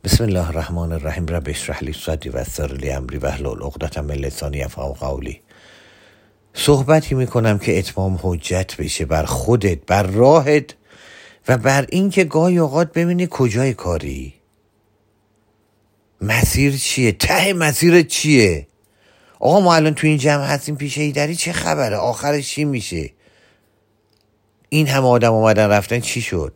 بسم الله الرحمن الرحیم. رب اشرح لی صدری و یسر لی امری واحلل عقدة من لسانی یفقهوا قولی. صحبتی میکنم که اتمام حجت بشه بر خودت، بر راهت و بر این که گاهی اوقات ببینی کجای کاری، مسیر چیه، ته مسیر چیه. آقا ما الان تو این جمع هستیم پیش ایدری، چه خبره، آخرش چی میشه، این همه آدم اومدن رفتن چی شد.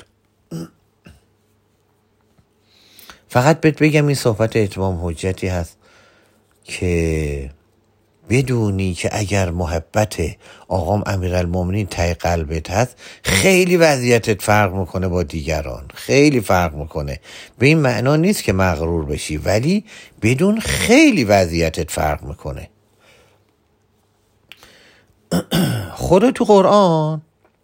فقط بهت بگم این صحبت اتمام حجتی هست که بدونی که اگر محبت آقام امیرالمومنین ته قلبت هست، خیلی وضعیتت فرق میکنه با دیگران، خیلی فرق میکنه. به این معنا نیست که مغرور بشی، ولی بدون خیلی وضعیتت فرق میکنه. خدا تو قرآن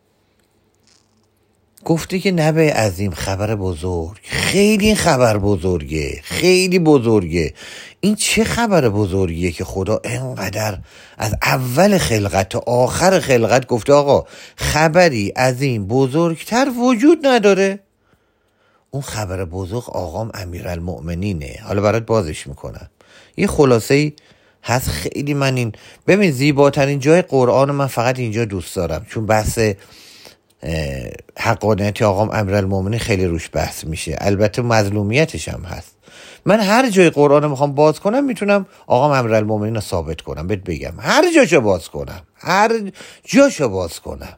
گفته که نبی عظیم، خبر بزرگ. خیلی این خبر بزرگه، خیلی بزرگه. این چه خبر بزرگیه که خدا اینقدر از اول خلقت تا آخر خلقت گفته آقا خبری از این بزرگتر وجود نداره. اون خبر بزرگ آقام امیرالمؤمنینه. حالا برات بازش میکنم. یه خلاصه‌ای هست خیلی. من این ببین زیباترین جای قرآن من فقط اینجا دوست دارم، چون بحث حقانیت آقام امیرالمومنین خیلی روش بحث میشه، البته مظلومیتش هم هست. من هر جای قرآن میخوام باز کنم میتونم آقام امیرالمومنین رو ثابت کنم. بهت بگم هر جاشو باز کنم، هر جاشو باز کنم.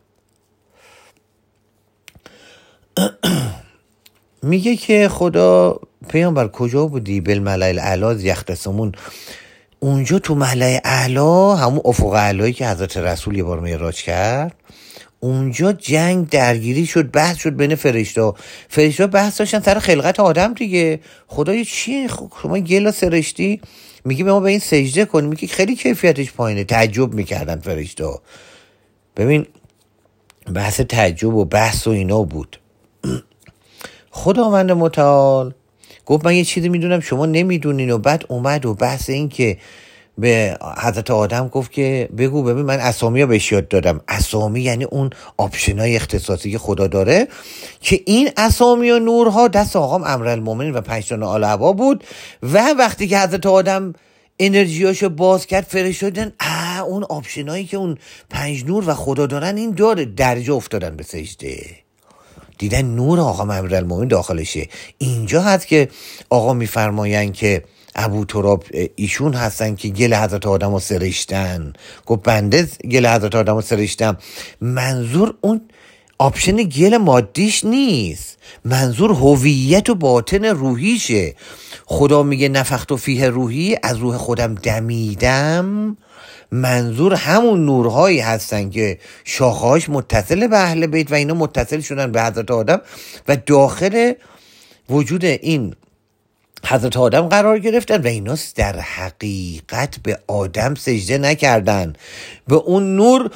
میگه که خدا پیامبر کجا بودی؟ بالملأ الاعلی یختصمون. اونجا تو ملأ اعلی، همون افق اعلایی که حضرت رسول یه بار معراج کرد، اونجا جنگ درگیری شد، بحث شد بین فرشته بحث داشتن سر خلقت آدم دیگه. خدای چی شما گلا سرشتی میگه به ما به این سجده کنیم، میگه خیلی کیفیتش پایینه. تعجب میکردن فرشته. ببین بحث تعجب و بحث و اینا بود. خداوند متعال گفت من یه چیزی میدونم شما نمیدونین، و بعد اومد و بحث این که به حضرت آدم گفت که بگو ببین من اسامی ها بهش یاد دادم. اسامی یعنی اون آپشنای اختصاصی که خدا داره، که این اسامی و نورها دست آقام امیرالمومنین و 5 تا آل حوا بود. و وقتی که حضرت آدم انرژیاشو باز کرد، فرشته دیدن اون آپشنایی که اون 5 نور و خدا دارن این داره، درجه افتادن به سجده، دیدن نور آقام امیرالمومنین داخلشه. اینجا هست که آقا میفرماین که ابو تراب ایشون هستن که گل حضرت آدم رو سرشتن. گفت بنده گل حضرت آدم رو سرشتم. منظور اون آپشن گل مادیش نیست، منظور هویت و باطن روحیشه. خدا میگه نفخت فیه روحی، از روح خودم دمیدم. منظور همون نورهایی هستن که شاخه‌هاش متصل به اهل بیت و اینا متصل شدن به حضرت آدم و داخل وجود این حضرت آدم قرار گرفتن و اینا در حقیقت به آدم سجده نکردن، به اون نور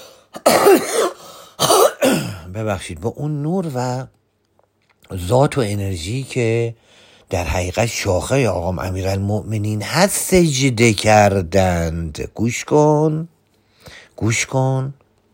ببخشید، به اون نور و ذات و انرژی که در حقیقت شاخه آقام امیرالمؤمنین هست سجده کردند. گوش کن گوش کن.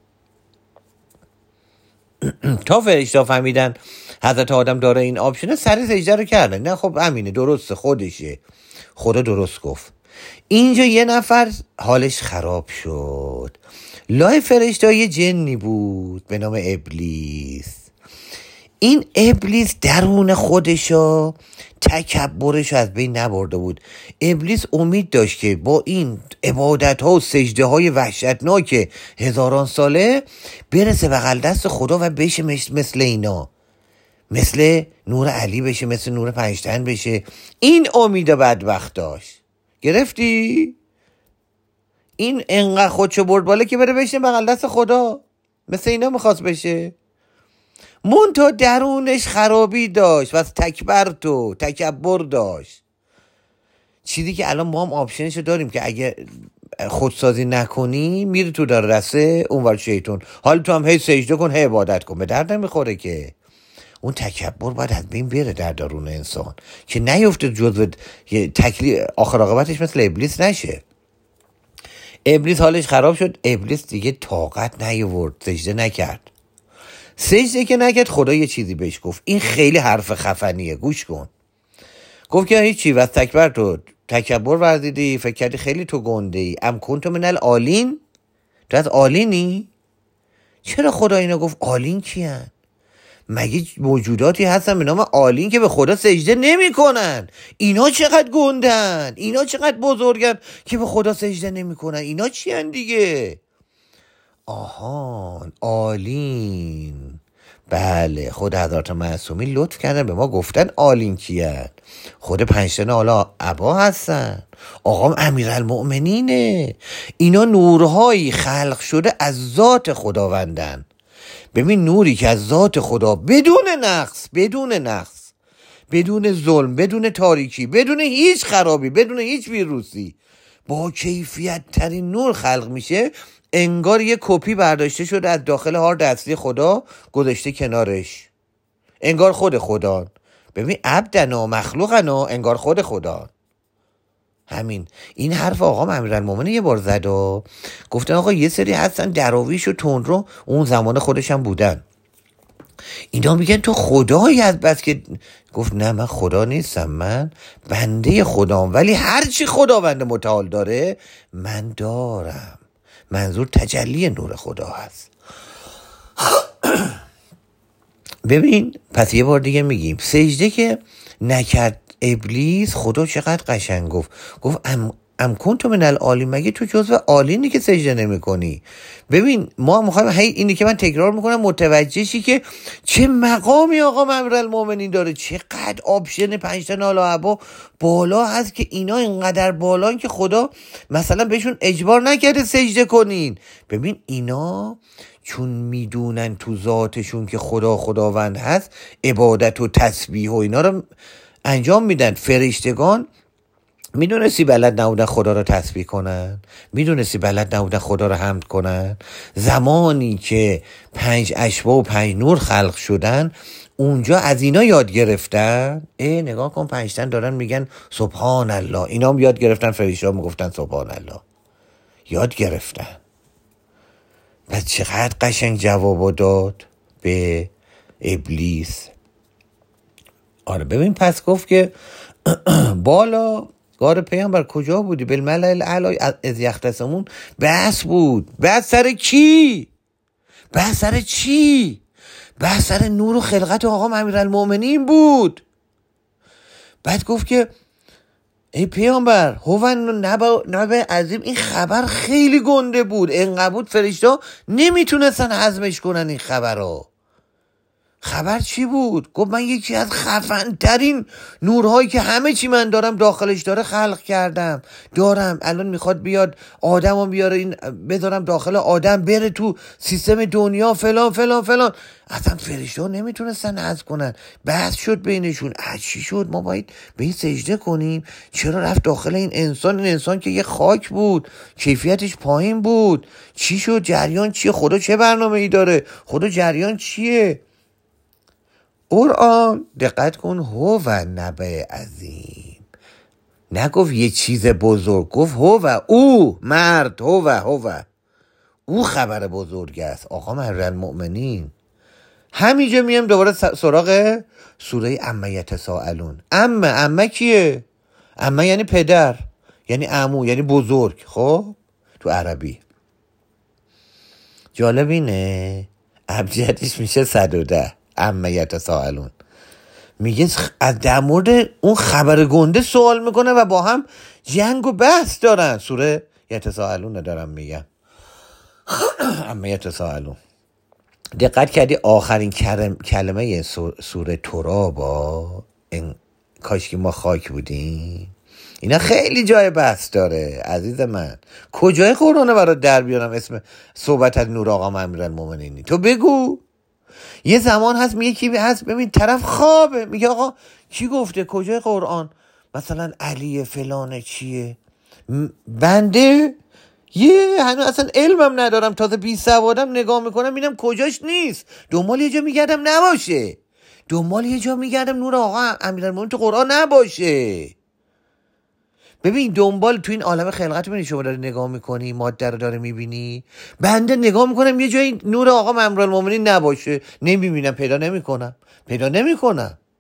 تا فرشته فهمیدن حضرت آدم داره این آپشنه، سر سجده رو کردن. نه خب امینه، درسته، خودشه، خدا درست گفت. اینجا یه نفر حالش خراب شد. لای فرشته یه جنی بود به نام ابلیس. این ابلیس درون خودشو تکبرش از بین نبرده بود. ابلیس امید داشت که با این عبادت ها و سجده های وحشتناک هزاران ساله برسه بغل دست خدا و بشه مثل اینا، مثل نور علی بشه، مثل نور 5 تن بشه. این امید بدبخت داشت. گرفتی؟ این انقدر خودشو برد بالا که بره بشه بغل دست خدا، مثل اینا میخواست بشه. منتها درونش خرابی داشت و تکبر داشت. چیزی که الان ما هم آپشنشو داریم که اگه خودسازی نکنی میری تو در رسه اونور شیطون. حالا تو هم هی سجده کن، هی عبادت کن، به درد نمیخوره که. اون تکبر باید از بین بره در درون انسان که نیفته جزو آخر عاقبتش مثل ابلیس نشه. ابلیس حالش خراب شد. ابلیس دیگه طاقت نیاورد، سجده نکرد. سجده که نکرد، خدا یه چیزی بهش گفت. این خیلی حرف خفنیه، گوش کن. گفت که هیچی و تکبر تو تکبر ورزیدی، فکر کردی خیلی تو گنده ای. ام کنت من العالین، تو از عالینی؟ چرا خدا اینا گفت؟ عالین کیان؟ مگه موجوداتی هستن به نام عالین که به خدا سجده نمی کنن؟ اینا چقدر گندن، اینا چقدر بزرگن که به خدا سجده نمی کنن؟ اینا چی هن دیگه؟ آهان، عالین. بله، خود حضرت معصومی لطف کردن به ما گفتن عالین کیان. خود پنجتن حالا ابا هستن، آقام امیرالمؤمنینه. اینا نورهایی خلق شده از ذات خداوندن. ببین، نوری که از ذات خدا بدون نقص، بدون ظلم، بدون تاریکی، بدون هیچ خرابی، بدون هیچ ویروسی، با کیفیت ترین نور خلق میشه. انگار یه کپی برداشته شده از داخل هارد اصلی خدا گذاشته کنارش، انگار خود خدا. ببین، عبدنا مخلوقنا، انگار خود خدا. همین این حرف آقا امیرالمومنین یه بار زد و گفتن آقا یه سری هستن دراویش و تندرو، اون زمان خودش هم بودن، اینا میگن تو خدایی از بس که. گفت نه، من خدا نیستم، من بنده خدام، ولی هرچی خداوند متعال داره من دارم. منظور تجلی نور خدا هست. ببین، پس یه بار دیگه میگیم، سجده که نکرد ابلیس، خدا چقدر قشنگ گفت ام کنت من العالین، مگه تو جزو عالینی که سجده نمی کنی؟ ببین، ما میخوایم اینی که من تکرار میکنم متوجه شی که چه مقامی آقا امیرالمومنین داره، چقدر آپشن پنجتن نال و عبا بالا هست که اینا اینقدر بالان که خدا مثلا بهشون اجبار نکرده سجده کنین. ببین، اینا چون میدونن تو ذاتشون که خداوند هست، عبادت و تسبیح و اینا رو انجام میدن. فرشتگان میدونستی بلد نبودن خدا رو تسبیح کنن؟ میدونستی بلد نبودن خدا رو حمد کنن؟ زمانی که 5 اشباح و 5 نور خلق شدن، اونجا از اینا یاد گرفتن. نگاه کن، 5 تن دارن میگن سبحان الله، اینا هم یاد گرفتن، فرشته‌ها میگفتن سبحان الله، یاد گرفتن. پس چقدر قشنگ جواب داد به ابلیس. آره، ببین، پس گفت که بالا غار پیامبر کجا بودی؟ بالملأ الاعلی اذ یختصمون. بحث بود. بحث سر کی؟ بحث سر نور و خلقت آقا امیرالمؤمنین بود. بعد گفت که ای پیامبر، هوون نبع عظیم، این خبر خیلی گنده بود، انقدر بود فرشته نمیتونستن هضمش کنن این خبر رو. خبر چی بود؟ گفت من یکی از خفن ترین نورهایی که همه چی من دارم داخلش داره خلق کردم، دارم. الان میخواد بیاد آدمو بیاره، این بذارم داخل آدم، بره تو سیستم دنیا فلان فلان فلان. اصلا فرشته ها نمیتونستن هضم کنن. بحث شد بینشون، چی شد؟ ما باید به این سجده کنیم؟ چرا رفت داخل این انسان که یه خاک بود، کیفیتش پایین بود؟ چی شد؟ جریان چیه؟ خدا چه برنامه ای داره؟ خدا جریان چیه؟ قرآن دقت کن، هو نبع عظیم، نگفت یه چیز بزرگ، گفت هو، او مرد، هو او خبر بزرگ است. آقا امیرالمؤمنین. همینجا میم دوباره سراغ سوره عما یتساءلون. عمه کیه؟ عمه یعنی پدر، یعنی عمو، یعنی بزرگ. خب تو عربی جالب اینه، ابجدش میشه 110. عما یتساءلون میگه از در مورد اون خبر گنده سوال میکنه و با هم جنگ و بحث دارن. سوره یتساءلون دارم میگم، عما یتساءلون. دقت کردی آخرین کلمه سوره ترابا، کاش که ما خاک بودیم. اینا خیلی جای بحث داره عزیز من. کجای قرآنه برات در بیارم اسم صحبت از نور آقا امیرالمؤمنین؟ تو بگو. یه زمان هست میگه کی هست، ببین طرف خوابه، میگه آقا کی گفته؟ کجای قرآن؟ مثلا علی فلانه چیه؟ بنده هنوز اصلا علمم ندارم، تازه بی سوادم، نگاه میکنم میبینم کجاش نیست، دنبال یه جا میگردم نباشه، دنبال یه جا میگردم نور آقا امیرالمؤمنین تو قرآن نباشه. ببین دنبال تو این عالم خلقت ببینی، شما داری نگاه میکنی، ماده رو داره میبینی، بنده نگاه میکنم یه جایی نور آقا امیرالمؤمنین نباشه، نمیبینم، پیدا نمیکنم.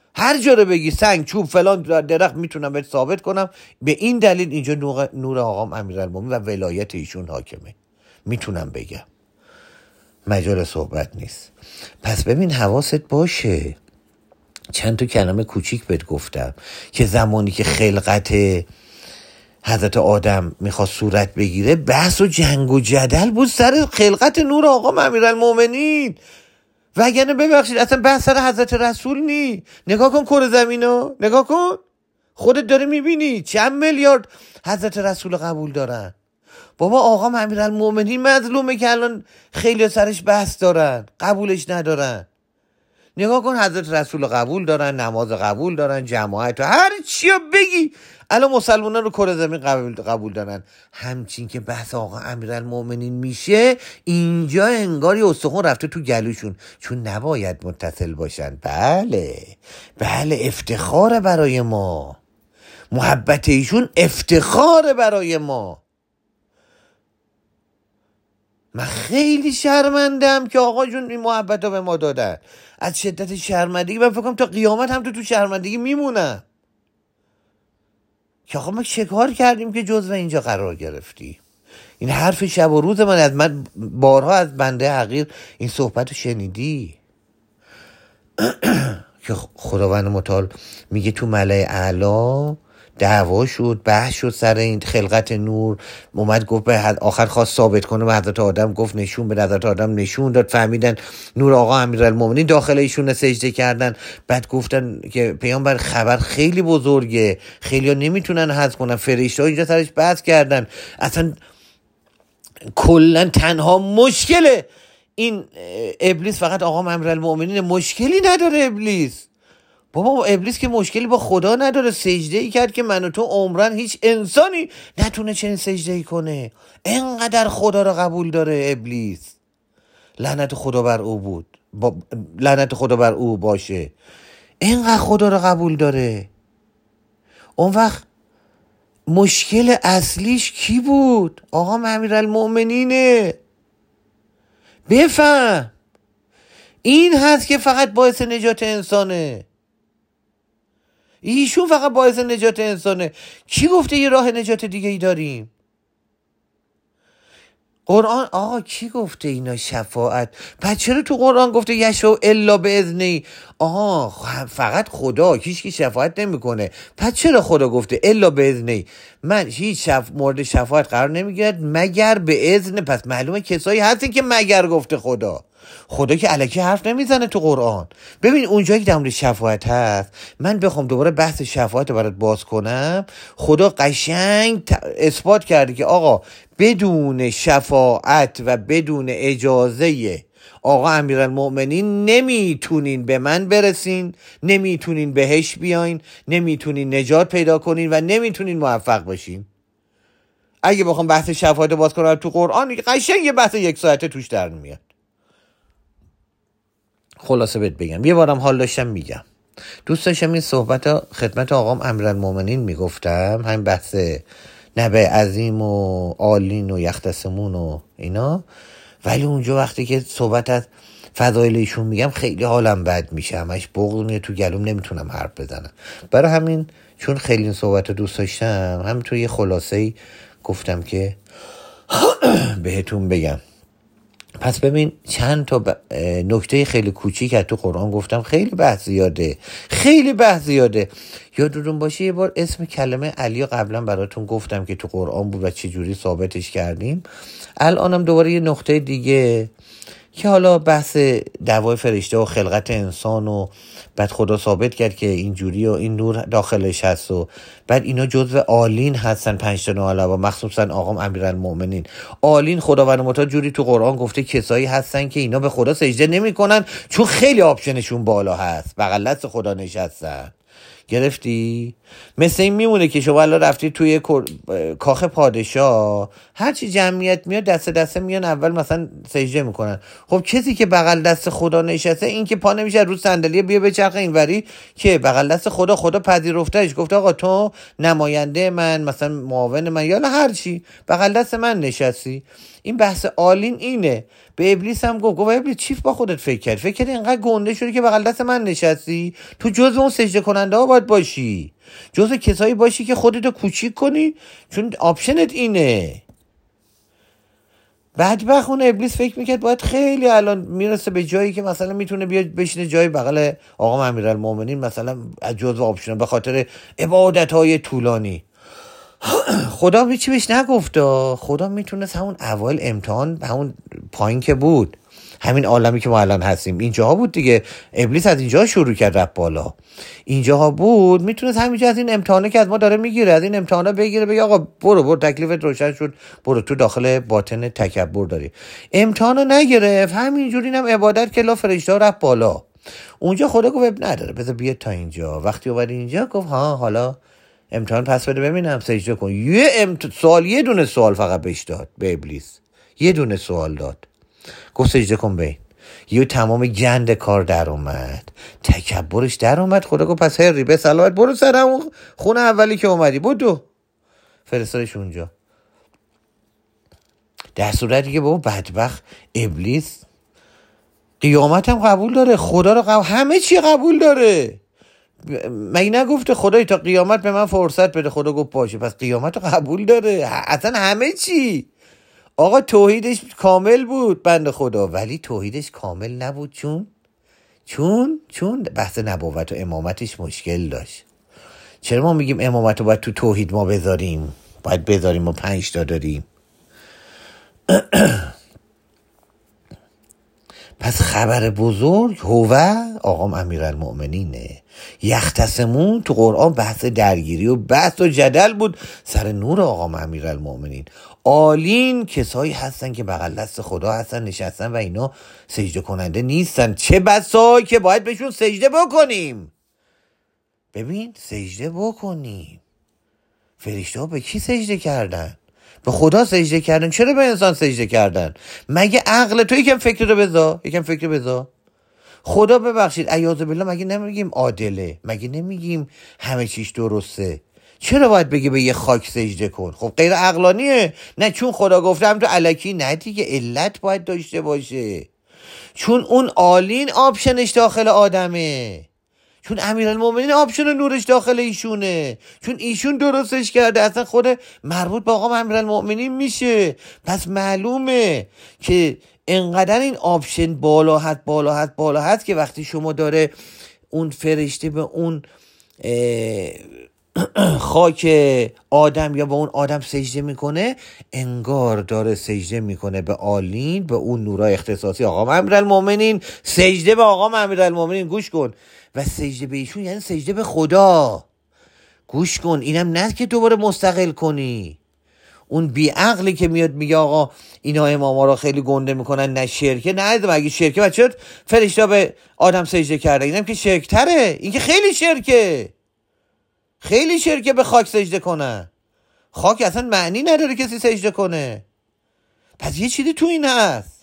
هر جا رو بگی سنگ چوب فلان درخت میتونم بهت ثابت کنم به این دلیل اینجا نور آقام امیرالمومنین و ولایت ایشون حاکمه، میتونم بگم، مجال صحبت نیست. پس ببین حواست باشه، چند تا کلمه کوچیک بهت گفتم که زمانی که خلقت حضرت آدم میخواست صورت بگیره بحث و جنگ و جدل بود سر خلقت نور آقا امیرالمومنین، وگرنه ببخشید اصلا بحث سر حضرت رسول نی. نگاه کن کره زمینو، نگاه کن، خودت داری میبینی چند میلیارد حضرت رسول قبول دارن. بابا آقا امیرالمومنین مظلومه که الان خیلی سرش بحث دارن، قبولش ندارن. نگاه کن حضرت رسول قبول دارن، نماز قبول دارن، جماعت، هر چیا بگی الان مسلمانان رو کره زمین قبول دارن. همچین که بحث آقا امیرالمومنین میشه اینجا انگاری استخون رفته تو گلوشون، چون نباید متصل باشن. بله افتخار برای ما، محبت ایشون افتخار برای ما. من خیلی شرمندم که آقا جون این محبت رو به ما دادن. از شدت شرمندگی من فکر کنم تا قیامت هم تو شرمندگی میمونم که آقا ما چه کار کردیم که جزو اینجا قرار گرفتی. این حرف شب و روز من بارها از بنده حقیر این صحبت رو شنیدی که خداوند متعال میگه تو ملأ اعلی دعوا شد، بحث شد سر این خلقت نور. اومد گفت به آخر خواست ثابت کنه به حضرت آدم، گفت نشون به حضرت آدم نشون داد، فهمیدن نور آقا امیرالمومنین داخل ایشون سجده کردن. بعد گفتن که پیامبر خبر خیلی بزرگه، خیلی ها نمیتونن هضم کنن، فرشته ها اینجا سرش بحث کردن. اصلا کلن تنها مشکل این ابلیس فقط آقا امیرالمومنین، مشکلی نداره ابلیس. بابا ابلیس که مشکلی با خدا نداره، سجده ای کرد که من و تو عمرن هیچ انسانی نتونه چنین سجده ای کنه. انقدر خدا رو قبول داره ابلیس، لعنت خدا بر او بود، لعنت خدا بر او باشه، انقدر خدا رو قبول داره. اون وقت مشکل اصلیش کی بود؟ آقا امیرالمومنینه. بفهم این هست که فقط باعث نجات انسانه، ایشون فقط باعث نجات انسانه. کی گفته یه راه نجات دیگه ای داریم؟ قرآن آقا کی گفته اینا شفاعت؟ پس چرا تو قرآن گفته یشفع الا باذنه؟ آها فقط خدا، هیچ کی شفاعت نمیکنه. پس چرا خدا گفته الا باذنه؟ من هیچ مورد شفاعت قرار نمیگیرد مگر به اذن. پس معلومه کسایی هستن که مگر گفته خدا که الکی حرف نمیزنه تو قرآن. ببین اونجایی که در مورد شفاعت هست، من بخوام دوباره بحث شفاعت رو برات باز کنم، خدا قشنگ اثبات کرده که آقا بدون شفاعت و بدون اجازه آقا امیرالمومنین نمیتونین به من برسین، نمیتونین بهش بیاین، نمیتونین نجات پیدا کنین و نمیتونین موفق بشین. اگه بخوام بحث شفاعت رو باز کنم تو قرآن، قشنگ یه بحث 1 ساعته توش در میاد. خلاصه بهت بگم، یه بارم حال داشتم میگم، دوست داشتم این صحبت ها خدمت آقام امیرالمومنین میگفتم، همین بحث نبع عظیم و عالین و یختصمون و اینا، ولی اونجا وقتی که صحبت از فضایل ایشون میگم خیلی حالم بد میشه، همش بغض میاد تو گلوم، نمیتونم حرف بزنم. برای همین چون خیلی این صحبت رو دوست داشتم، همینطور یه خلاصه‌ای گفتم که بهتون بگم. پس ببین چند تا نکته خیلی کوچیک از تو قرآن گفتم، خیلی بحث زیاده. یادتون باشه یه بار اسم کلمه علی قبلا براتون گفتم که تو قرآن بود و چه جوری ثابتش کردیم. الانم دوباره یه نکته دیگه که حالا بحث دعوای فرشته و خلقت انسان و بعد خدا ثابت کرد که اینجوری و این نور داخلش هست و بعد اینا جزو عالین هستن، 5 تا نوعلبا، مخصوصا آقام امیرالمومنین. عالین خداوند متعال جوری تو قرآن گفته کسایی هستن که اینا به خدا سجده نمی کنن چون خیلی آپشنشون بالا هست، بغل دست خدا نشستن. گرفتی؟ مثل این میمونه که شما الان رفتی توی کاخ پادشاه، هرچی جمعیت میاد دست میان اول مثلا سجده میکنن. خب کسی که بغل دست خدا نشسته، این که پا نمیشه رو صندلی بیا بچرخه اینوری که بغل دست خدا پذیرفتهش، گفته آقا تو نماینده من، مثلا معاون من یا هر چی، بغل دست من نشستی. این بحث آلین اینه. به ابلیس هم گفت ابلیس چیف با خودت فکر کردی اینقدر گنده شدی که بغل دست من نشستی؟ تو جزو اون سجده کننده ها باید باشی، جزو کسایی باشی که خودتو کوچیک کنی، چون آپشنت اینه. بدبخت اون ابلیس فکر میکرد باید خیلی الان میرسه به جایی که مثلا میتونه بیاد بشینه جای بغل آقا امیرالمومنین، مثلا جزو آپشن به خاطر عبادت‌های طولانی. خدا هیچی بهش نگفت. خدا میتونست همون اول امتحان، همون پایین که بود، همین عالمی که ما الان هستیم اینجاها بود دیگه. ابلیس از اینجا شروع کرد رفت بالا، اینجاها بود. میتونست همینجا از این امتحانه که از ما داره میگیره، از این امتحانا بگیره، بگه آقا برو تکلیفت روشن شد، برو تو داخل باطن تکبر داری. امتحانو نگرفت، همینجوری اینم عبادت که لا فرشته رفت بالا. اونجا خدا گفت نداره، بذار بیاد تا اینجا. وقتی اومد اینجا گفت ها حالا امتحان پس بده ببینم، سجده کن. یه دونه سوال فقط بهش داد، به ابلیس یه دونه سوال داد، گفت سجده کن بین. یه تمام گند کار در اومد، تکبرش در اومد. خدا گفت پس هری به سلامت برو سر همون خونه اولی که اومدی، بدو. فرستادش اونجا. در صورتی که بابا بدبخت ابلیس قیامت هم قبول داره، خدا رو همه چی قبول داره. مگه نگفته خدای تا قیامت به من فرصت بده؟ خدا گفت باشه. پس قیامت رو قبول داره، اصلا همه چی. آقا توحیدش کامل بود بنده خدا، ولی توحیدش کامل نبود چون بحث نبوت و امامتش مشکل داشت. چرا ما میگیم امامت رو باید تو توحید ما بذاریم، باید بذاریم و 5 تا داریم؟ پس خبر بزرگ هو آقام امیرالمؤمنینه. یختصمون تو قرآن بحث درگیری و بحث و جدل بود سر نور آقام امیرالمؤمنین. آلین کسایی هستن که بغل دست خدا هستن نشستن و اینا سجده کننده نیستن. چه بسایی که باید بهشون سجده بکنیم. ببین سجده بکنیم. فرشته ها به کی سجده کردن؟ به خدا سجده کردن. چرا به انسان سجده کردن؟ مگه عقل تو یکم فکر بذار. خدا ببخشید عیاذ بالله مگه نمیگیم عادله؟ مگه نمیگیم همه چیش درسته؟ چرا باید بگی به یه خاک سجده کن؟ خب غیر عقلانیه. نه چون خدا گفتم تو الکی، نه دیگه، علت باید داشته باشه. چون اون آلین آپشنش داخل آدمه، چون امیرالمومنین آپشن و نورش داخل ایشونه، چون ایشون درستش کرده، اصلا خود مربوط به آقا امیرالمومنین میشه. پس معلومه که انقدر این آپشن بالا هست که وقتی شما داره اون فرشته به اون خاک آدم یا به اون آدم سجده میکنه، انگار داره سجده میکنه به آلین، به اون نورای اختصاصی آقا امیرالمومنین. سجده به آقا امیرالمومنین، گوش کن، و سجده به ایشون یعنی سجده به خدا. گوش کن، اینم نه که دوباره مستقل کنی. اون بیعقلی که میاد میگه آقا اینا اماما رو خیلی گنده میکنن، نه شرکه، نه اگه شرکه بچه فرشته به آدم سجده کرده، اینم که شرکتره. این که خیلی شرکه به خاک سجده کنن. خاک اصلا معنی نداره کسی سجده کنه. پس یه چیزی تو این هست.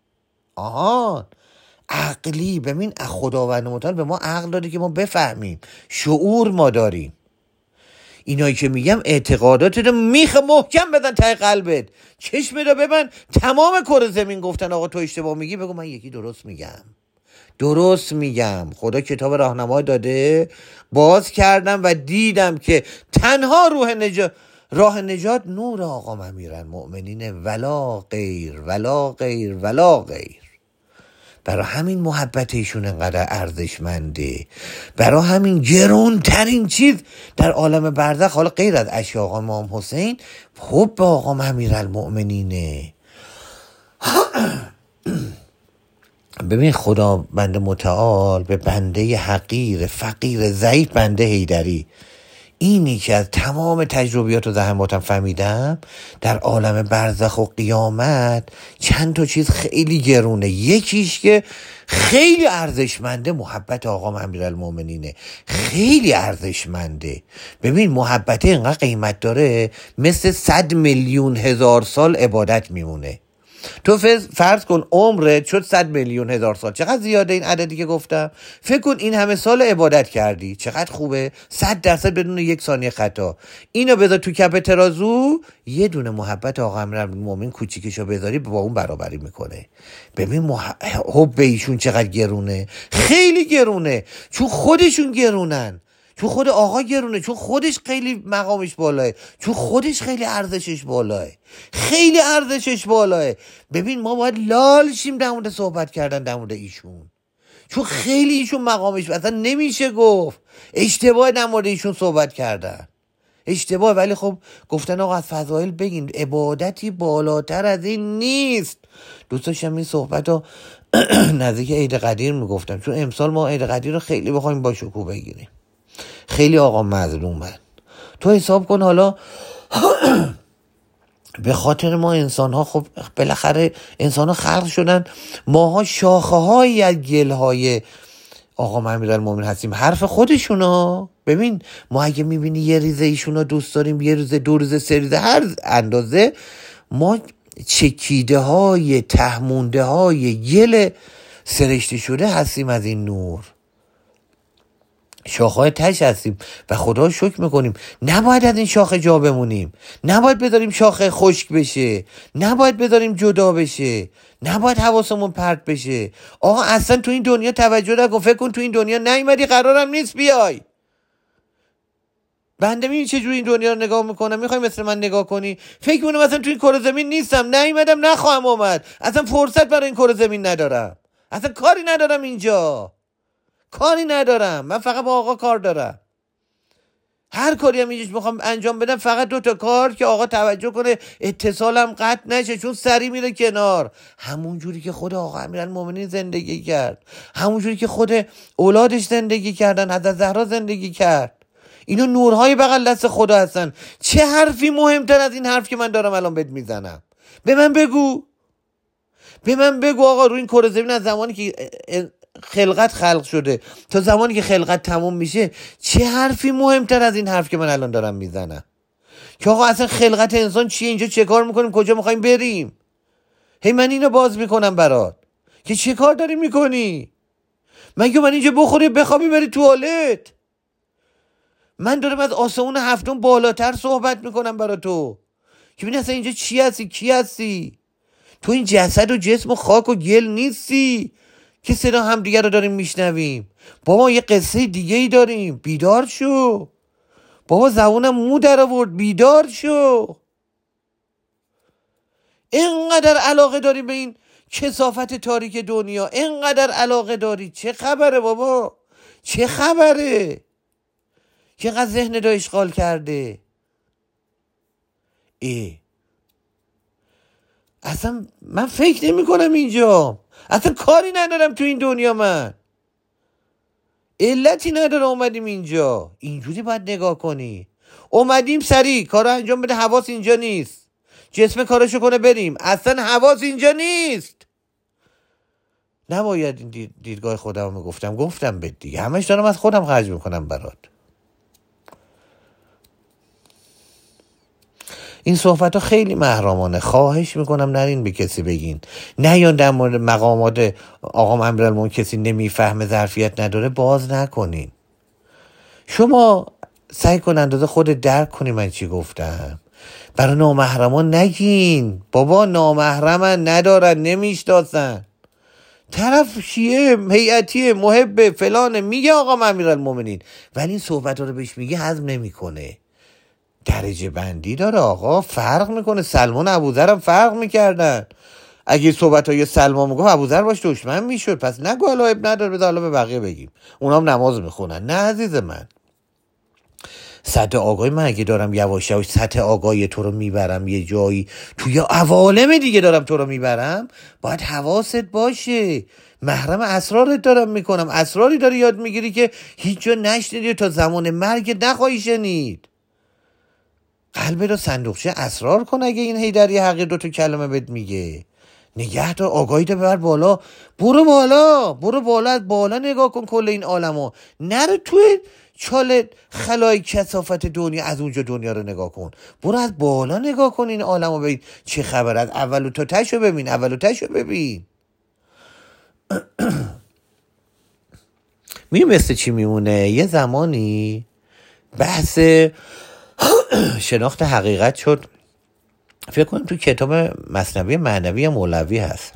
عقلی. ببین خداوند متعال به ما عقل داده که ما بفهمیم، شعور ما داریم. اینایی که میگم اعتقادات رو میخ محکم بزن ته قلبت، چشم رو ببند. تمام کره زمین گفتن آقا تو اشتباه میگی، بگو من یکی درست میگم. خدا کتاب راهنما داده، باز کردم و دیدم که تنها راه نجات نور آقا امیرالمؤمنین، ولا غیر. برای همین محبت ایشون انقدر ارزشمنده، برای همین گرونترین چیز در عالم برزخ، حالا غیر از عشق آقا امام حسین، حب آقا امیرالمؤمنینه. ببین خدا بنده متعال به بنده حقیر فقیر ضعیف بنده حیدری، اینی که از تمام تجربیات و زحماتم فهمیدم در عالم برزخ و قیامت، چند تا چیز خیلی گرونه. یکیش که خیلی ارزشمنده، محبت آقا امیرالمومنینه، خیلی ارزشمنده. ببین محبت اینقدر قیمت داره، مثل 100 میلیون هزار سال عبادت میمونه. تو فرض کن عمرت شد 100 میلیون هزار سال. چقدر زیاده این عددی که گفتم؟ فکر کن این همه سال عبادت کردی، چقدر خوبه. 100% بدون یک ثانیه خطا. اینو بذار تو کف ترازو، یه دونه محبت آقا امیرالمومنین کوچیکشو بذاری با اون برابری میکنه. ببین حب ایشون چقدر گرونه، خیلی گرونه، چون خودشون گرونن، چون خود آقا گرونه، چون خودش خیلی مقامش بالاه، چون خودش خیلی ارزشش بالاه، خیلی ارزشش بالاه. ببین ما باید لال شیم در مورد صحبت کردن در مورد ایشون، چون خیلی ایشون مقامش اصلا نمیشه گفت. اشتباه در مورد ایشون صحبت کردن، اشتباه. ولی خب گفتن آقا از فضایل بگین، عبادتی بالاتر از این نیست. دوست داشتم این صحبت رو نزدیک عید قدیر میگفتم، چون امسال ما عید قدیر رو خیلی بخوایم با شکوه بگیریم. خیلی آقا مظلومن. تو حساب کن حالا به خاطر ما انسان ها، خب بالاخره انسان ها خلق شدن، ماها شاخه هایی از گل های آقا امیرالمومنین هستیم، حرف خودشونا. ببین ما اگه میبینی یه ریزه ایشونا دوست داریم، یه ریزه، دو ریزه، سه ریزه، هر اندازه، ما چکیده های تهمونده های گل سرشته شده هستیم از این نور، شاخه‌های تش هستیم و خدا شکر میکنیم. نباید از این شاخه جا بمونیم، نباید بذاریم شاخه خشک بشه، نباید بذاریم جدا بشه، نباید حواسمون پرت بشه. آقا اصلا تو این دنیا توجه نکن، فکر کن تو این دنیا نیومدی، قرارم نیست بیای. بنده میبینی چجوری این دنیا رو نگاه میکنم؟ میخوای مثل من نگاه کنی؟ فکر میکنم اصلا تو این کره زمین نیستم، نیومدم، نخواهم اومد، اصلا فرصت برای این کره زمین ندارم، اصلا کاری ندارم اینجا، کاری ندارم. من فقط با آقا کار دارم. هر کاری هم اینجاش میخوام انجام بدم، فقط 2 کار که آقا توجه کنه، اتصالم قطع نشه، چون سری میره کنار. همون جوری که خود آقا امیرالمومنین زندگی کرد، همون جوری که خود اولادش زندگی کردن، حضرت زهرا زندگی کرد. اینو نورهای بغل دست خدا هستن. چه حرفی مهمتر از این حرف که من دارم الان بهت میزنم؟ به من بگو آقا، رو این کره زمین از زمانی که خلقت خلق شده تا زمانی که خلقت تموم میشه، چه حرفی مهمتر از این حرف که من الان دارم میزنم؟ که آقا اصلا خلقت انسان چیه، اینجا چه کار میکنیم، کجا میخوایم بریم؟ هی من اینو باز میکنم برات که چه کار داری میکنی؟ مگه من اینجا بخوری بخوابی بری توالت؟ من دارم از آسمون هفتم بالاتر صحبت میکنم برا تو که ببین اصلا اینجا چی هستی، کی هستی. تو این جسد و جسم و خاک و گل نیستی که صدا هم دیگه رو داریم میشنویم. بابا یه قصه دیگه ای داریم، بیدار شو بابا، زبونم مو در آورد، بیدار شو. اینقدر علاقه داری به این کثافت تاریک دنیا، اینقدر علاقه داری، چه خبره بابا، چه خبره که اینقدر ذهن رو اشغال کرده؟ اصلا من فکر نمی کنم اینجا، اصلا کاری ندارم تو این دنیا، من علتی نداره اومدیم اینجا. اینجوری باید نگاه کنی. اومدیم سریع کارو انجام بده، حواس اینجا نیست، جسم کارشو کنه بریم، اصلا حواس اینجا نیست. نباید این دیدگاه خودم رو گفتم به دیگه، همش دارم از خودم خرج میکنم برات. این صحبت ها خیلی محرمانه، خواهش میکنم نرین به کسی بگین، نه یا در مورد مقامات آقا امیرالمومنین کسی نمیفهمه، ظرفیت نداره، باز نکنین. شما سعی کن اندازه خود درک کنی من چی گفتم. برای نامحرمان نگین بابا، نامحرمن، ندارن، نمیشناسن، طرف شیعه هیئتی محب فلانه، میگه آقا امیرالمومنین، ولی این صحبت رو بهش میگه هضم نمیکنه. درجه بندی داره آقا، فرق میکنه. سلمان و ابوذر هم فرق میکردن. اگه صحبت های سلمان میگفت ابوذر باش دشمن میشد، پس نگو حالا اب نداره، بذار حالا به بقیه بگیم اونا هم نماز میخونن. نه عزیز من، سطح آگاهی من اگه دارم یواش یواش سطح آگاهی تو رو میبرم یه جایی، توی عوالم دیگه دارم تو رو میبرم، باید حواست باشه. محرم اسرارت دارم میکنم، اسراری داری یاد میگیری که هیچ جا نشنیدی، تا زمان مرگ نخواهی شنید. قلب رو صندوقچه اسرار کن. اگه این حیدری حقیر 2 کلمه بهت میگه، نگه دار، آگاهی تو ببر بالا، برو بالا، از بالا نگاه کن کل این عالمو، نرو توی چاله خلای کثافت دنیا، از اونجا دنیا رو نگاه کن. برو از بالا نگاه کن این عالم رو ببین چه خبر. از اول تا تشو ببین، اول تشو ببین. مثل چی میمونه؟ یه زمانی بحث شناخت حقیقت شد، فکر کنم تو کتاب مثنوی معنوی مولوی هست.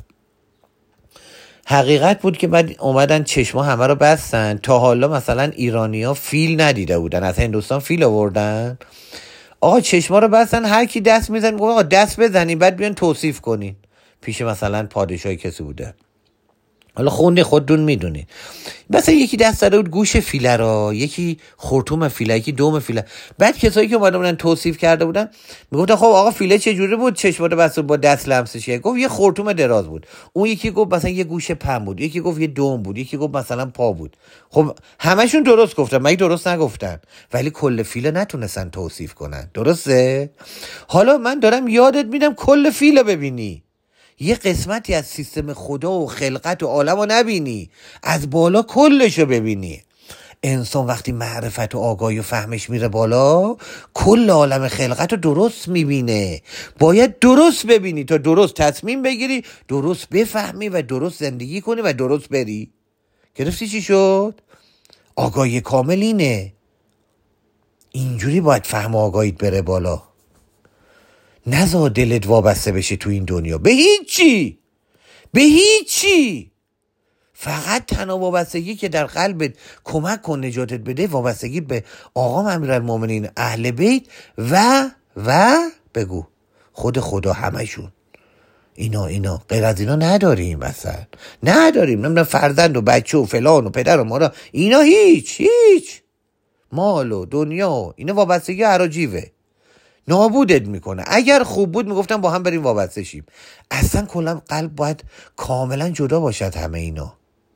حقیقت بود که بعد اومدن چشما همه رو بستن. تا حالا مثلا ایرانی‌ها فیل ندیده بودن، از هندوستان فیل آوردن. آقا چشما رو بستن، هر کی دست میزنه میگه آقا دست بزنین بعد بیان توصیف کنین. پیش مثلا پادشاهی کسی بوده، حالا خونده خودتون میدونید. مثلا یکی دست داده بود گوش فیله را، یکی خرطوم فیله، یکی دوم فیله. بعد کسایی که اومده بودن توصیف کرده بودن میگفتن خب آقا فیله چه جوری بود؟ چشمات بس با دست لمسش کرد. گفت یه خرطوم دراز بود. اون یکی گفت مثلا یه گوش پم بود، یکی گفت یه دوم بود، یکی گفت مثلا پا بود. خب همشون درست گفتن، مگه درست نگفتن؟ ولی کل فیله نتونستن توصیف کنن. درسته؟ حالا من دارم یادت میدم کل فیله ببینی، یه قسمتی از سیستم خدا و خلقت و عالم رو نبینی، از بالا کلشو ببینی. انسان وقتی معرفت و آگاهی و فهمش میره بالا، کل عالم خلقت رو درست میبینه. باید درست ببینی تا درست تصمیم بگیری، درست بفهمی و درست زندگی کنی و درست بری. گرفتی چی شد؟ آگاهی کامل اینه. اینجوری باید فهم و آگاهیت بره بالا. نذار دلت وابسته بشه تو این دنیا به هیچی، به هیچی. فقط تنها وابستگی که در قلبت کمک کن نجاتت بده، وابستگی به آقا امیرالمومنین، اهل بیت و بگو خود خدا، همشون. اینا غیر از اینا نداریم، مثلا نداریم. نمیدونم فرزند و بچه و فلان و پدر و مادر، اینا هیچ مال و دنیا، اینا وابستگی اراجیوه، نابودت میکنه. اگر خوب بود میگفتم با هم بریم وابسته شیم. اصلا کلا قلب باید کاملا جدا باشد همه اینا.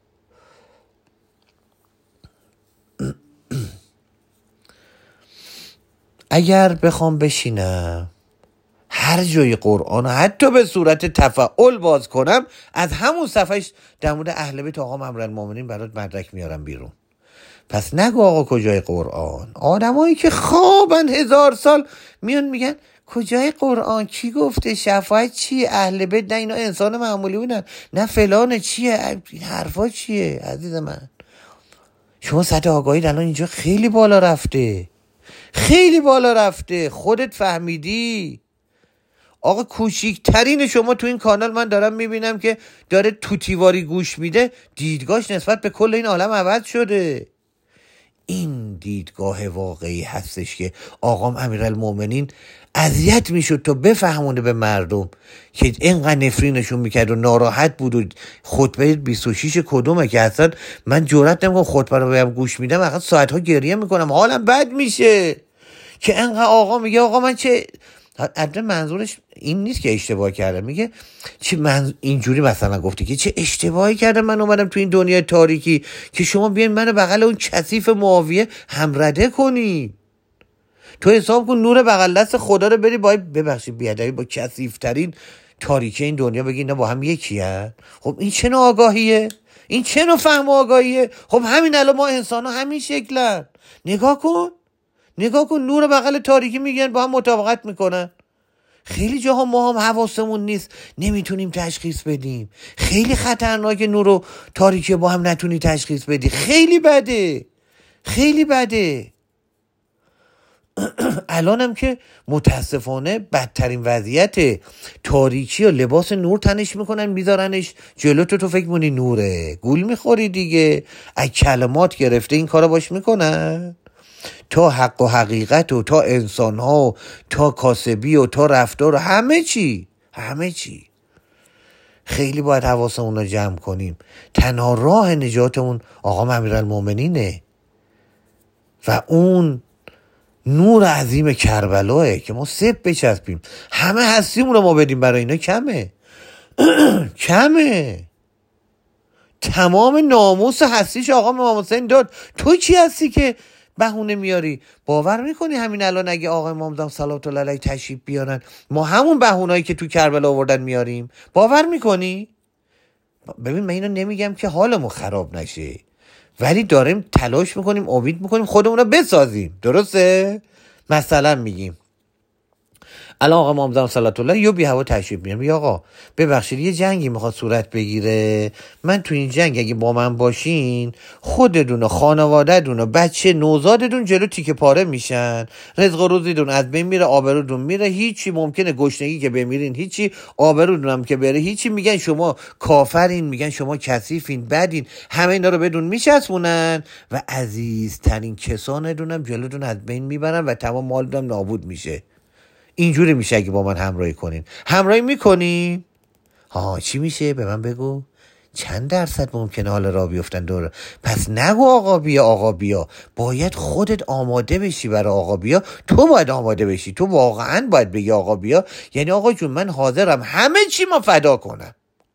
اگر بخوام بشینم هر جای قرآن حتی به صورت تفعول باز کنم، از همون صفحش در مورد اهل بیت آقا امیرالمومنین برات مدرک میارم بیرون. پس نگو آقا کجای قرآن. آدمایی که خوابن 1000 سال میان میگن کجای قرآن، کی گفته شفاعت چیه، اهل بیت نه اینا انسان معمولی بودن، نه فلانه چیه، این حرفا چیه؟ عزیز من شما سطح آگاهی الان اینجا خیلی بالا رفته، خیلی بالا رفته. خودت فهمیدی؟ آقا کوچیکترین شما تو این کانال من دارم میبینم که داره توتیواری گوش میده، دیدگاهش نسبت به کل این عالم عوض شده. این دیدگاه واقعی هستش که آقام امیرالمومنین اذیت میشد تا بفهمونه به مردم که اینقدر نفرینشون میکرد و ناراحت بود. و خطبه 26 کدومه که اصلا من جرئت نمیکنم خطبه رو بهم گوش میدم، اصلا ساعتها گریه میکنم، حالم بد میشه که اینقدر آقا میگه آقا من چه حتی منظورش این نیست که اشتباه کرده، میگه چه اینجوری مثلا گفته که چه اشتباهی کردم من اومدم تو این دنیای تاریکی که شما بیاین منو بغل اون کثیف معاویه همرده کنی. تو حساب کن نور بغل دست خدا رو بری ببخشید بیادبی با کثیف‌ترین تاریکی این دنیا بگی اینا با هم یکی هست. خب این چه نوع آگاهیه؟ این چه نوع فهم و آگاهیه؟ خب همین الان ما انسان ها همین شکلن. نگاه کن نور بغل تاریکی میگن با هم مطابقت میکنن. خیلی جاها ما هم حواسمون نیست، نمیتونیم تشخیص بدیم. خیلی خطرناکه نور و تاریکی با هم نتونی تشخیص بدی. خیلی بده. الانم که متاسفانه بدترین وضعیت، تاریکی و لباس نور تنش میکنن میذارنش جلو تو فکر مونی نوره، گول میخوری دیگه. از کلمات گرفته این کارا باش میکنن تا حق و حقیقت و تا انسان ها و تا کاسبی و تا رفتار و همه چی. خیلی باید حواسمون رو جمع کنیم. تنها راه نجاتمون آقا امیرالمومنینه و اون نور عظیم کربلاه که ما سب بچسبیم، همه هستیمون رو ما بدیم برای اینا کمه. تمام ناموس هستیش آقا امام حسین داد. تو کی هستی که بهونه میاری؟ باور میکنی همین الان اگه آقا امام زمان صلوات الله علیه تشریف بیارن ما همون بهونه‌ای که تو کربلا آوردن میاریم؟ باور میکنی؟ ببین من اینو نمیگم که حالمون خراب نشه، ولی داریم تلاش میکنیم، امید میکنیم خودمون رو بسازیم. درسته؟ مثلا میگیم الان آقا امام زمان صلوات الله یا بی هوا تشریف میارم، یا آقا ببخشید یه جنگی میخواد صورت بگیره، من تو این جنگ اگه با من باشین خودتون و خانواده‌تون و بچه نوزادتون جلو تیکه پاره میشن، رزق و روزیتون از بین میره، آبرودون میره، هیچی ممکنه گشنگی که بمیرین هیچی، آبرودون هم که بره هیچی، میگن شما کافرین، میگن شما کثیفین، بدین، همه اینا رو بدون میچسبونن و عزیزترین کسانتون هم جلوتون از بین میبرن و تمام مالتون نابود میشه. اینجوری میشه اگه با من همراهی کنین. همراهی میکنین؟ چی میشه؟ به من بگو. چند درصد ممکنه حال را بیفتن دور؟ پس نگو آقا بیا آقا بیا، باید خودت آماده بشی برای آقا بیا. تو باید آماده بشی، تو واقعا باید بگی آقا بیا، یعنی آقا جون من حاضرم همه چی ما فدا کنم.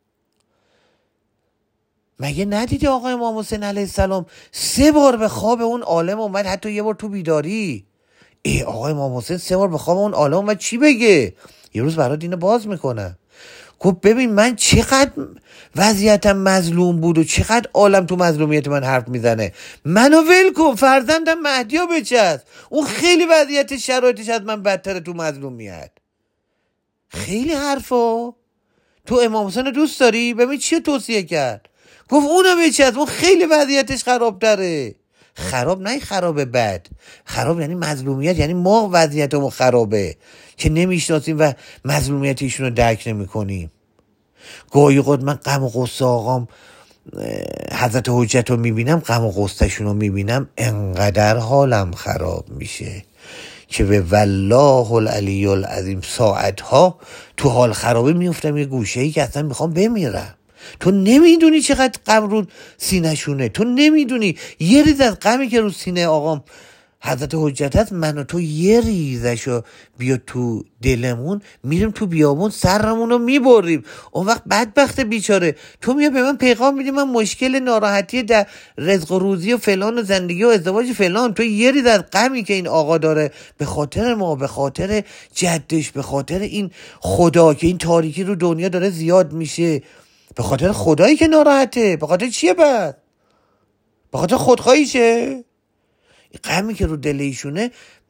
مگه ندیدی آقا امام حسین علیه السلام 3 بار به خواب اون عالم اومد، حتی یه بار تو بیداری؟ آقای امام حسین 3 بار به خواب اون عالم اومد چی بگه؟ یه روز برات اینو باز میکنم. گفت ببین من چقدر وضعیتم مظلوم بود و چقدر عالم تو مظلومیت من حرف میزنه، منو ول کن، فرزندم مهدیو بچسب، اون خیلی وضعیت شرایطش از من بدتره تو مظلومیت. خیلی حرفا. تو امام حسین دوست داری؟ ببین چی توصیه کرد، گفت اونو بچسب، اون خیلی وضعیتش خرابتره. خراب نه خرابه بد، خراب یعنی مظلومیت، یعنی ما وضعیتمون خرابه که نمیشناسیم و مظلومیت ایشون رو درک نمی کنیم. گاهی اوقات من غم و غصه آقام حضرت حجت رو میبینم، غم و غصه شون رو میبینم، انقدر حالم خراب میشه که به والله العلی العظیم ساعتها تو حال خرابی میفتم یه گوشه‌ای که اصلا میخوام بمیرم. تو نمیدونی چقدر غم رو سینه شونه، تو نمیدونی یه ریز از غمی که رو سینه آقام حضرت حجت هست، من و تو یه ریزشو بیا تو دلمون، میریم تو بیابون سرمون رو میبریم. اون وقت بدبخت بیچاره تو میاد به من پیغام میدی من مشکل ناراحتی در رزق و روزی و فلان و زندگی و ازدواج فلان، تو یه ریز از غمی که این آقا داره به خاطر ما، به خاطر جدش، به خاطر این خدا که این تاریکی رو دنیا داره زیاد میشه، به خاطر خدایی که ناراحته، به خاطر چیه بعد؟ به خاطر خودخواهیشه. غمی که رو دل ایشونه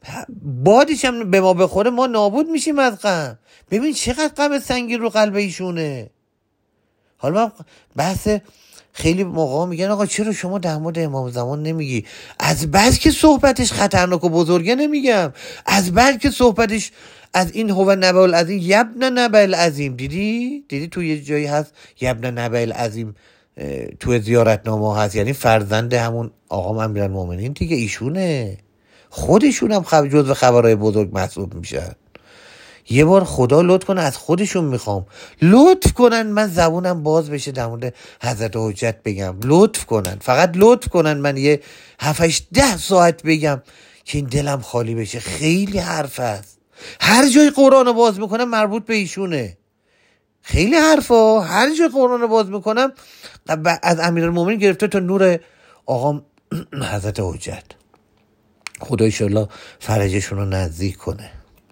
بادش هم به ما بخوره ما نابود میشیم از غم. ببین چقدر غم سنگین رو قلب ایشونه. حالا من بحث خیلی موقع میگن آقا چرا شما در مورد امام زمان نمیگی؟ از بس که صحبتش خطرناک و بزرگه نمیگم، از بس که صحبتش از این هو نبأ العظیم، یبن نبأ العظیم. دیدی تو یه جایی هست یبن نبأ العظیم، تو زیارتنامه هست، یعنی فرزند همون آقا امیرالمومنین دیگه، ایشونه. خودشون هم جزو خبرهای بزرگ محسوب میشن. یه بار خدا لطف کنه از خودشون میخوام لطف کنن من زبونم باز بشه در مورد حضرت حجت بگم، لطف کنن، فقط لطف کنن من یه 7-10 ساعت بگم که این دلم خالی بشه. خیلی حرف هست، هر جای قرآن رو باز میکنم مربوط به ایشونه. خیلی حرفا، هر جای قرآن رو باز میکنم از امیرالمومنین گرفته تا نور آقا حضرت حجت. خدا ایشالله فرجشون رو نزدیک کنه.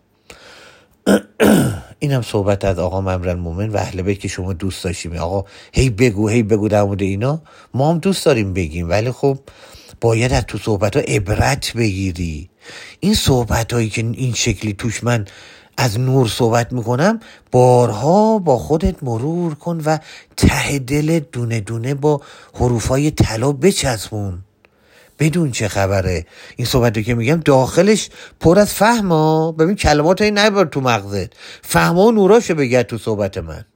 اینم صحبت از آقا امیرالمومنین و اهل بیت که شما دوست داشتیم. آقا هی بگو در مورد اینا، ما هم دوست داریم بگیم، ولی خب باید از تو صحبت ها عبرت بگیری. این صحبت هایی که این شکلی توش من از نور صحبت میکنم بارها با خودت مرور کن و ته دل دونه دونه با حروفای طلا بچسبون، بدون چه خبره. این صحبت رو که میگم داخلش پر از فهم ها. ببین کلمات هایی نبر تو مغزت، فهم ها و نوراشو بگرد تو صحبت من.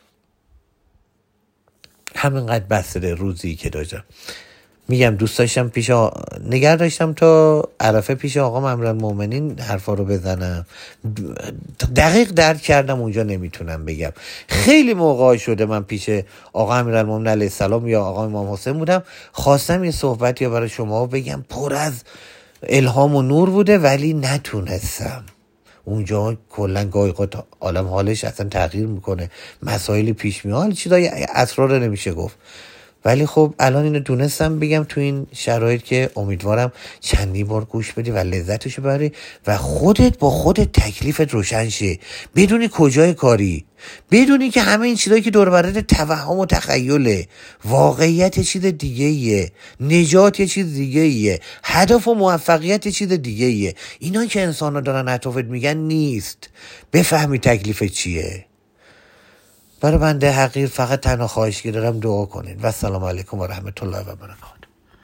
همینقدر بسته روزی که داشتم میگم دوست داشتم نگه داشتم تا عرفه پیش آقا امیرالمومنین حرفا رو بزنم. دقیق درک کردم اونجا نمیتونم بگم. خیلی موقع شده من پیش آقا امیرالمومنین علیه السلام یا آقا امام حسین بودم، خواستم یه صحبتی یا برای شما بگم پر از الهام و نور بوده ولی نتونستم. اونجا کلا گاهی اوقات عالم حالش اصلا تغییر میکنه، مسائلی پیش میاد، چیزای اسرار نمیشه گفت ولی خب الان اینو دونستم بگم تو این شرایط که امیدوارم چندی بار گوش بدی و لذتشو ببری و خودت با خودت تکلیفت روشن شه، بدونی کجای کاری، بدونی که همه این چیزایی که دور برات توهم و تخیله، واقعیت چیز دیگه ایه، نجات یه چیز دیگه ایه، هدف و موفقیت یه چیز دیگه ایه. اینا که انسانا دارن اطرافت میگن نیست. بفهمی تکلیف چیه. برای بنده حقیر فقط تنها خواهشی دارم دعا کنید و السلام علیکم و رحمت الله و برکاته.